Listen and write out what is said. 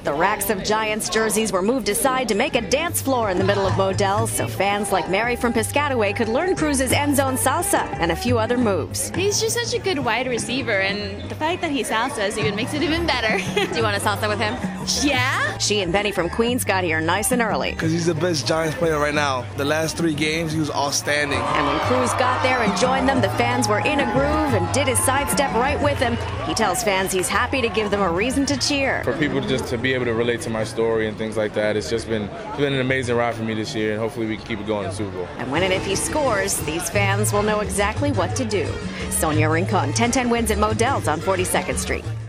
The racks of Giants jerseys were moved aside to make a dance floor in the middle of Modell's so fans like Mary from Piscataway could learn Cruz's end zone salsa and a few other moves. He's just such a good wide receiver, and the fact that he salsas even makes it even better. Do you want to salsa with him? Yeah. She and Benny from Queens got here nice and early. Because he's the best Giants player right now. The last 3 games, he was outstanding. And when Cruz got there and joined them, the fans were in a groove and did his sidestep right with him. He tells fans he's happy to give them a reason to cheer. For people just to be able to relate to my story and things like that, it's been an amazing ride for me this year, and hopefully we can keep it going in the Super Bowl. And when and if he scores, these fans will know exactly what to do. Sonia Rincon, 1010 Wins at Modell's on 42nd Street.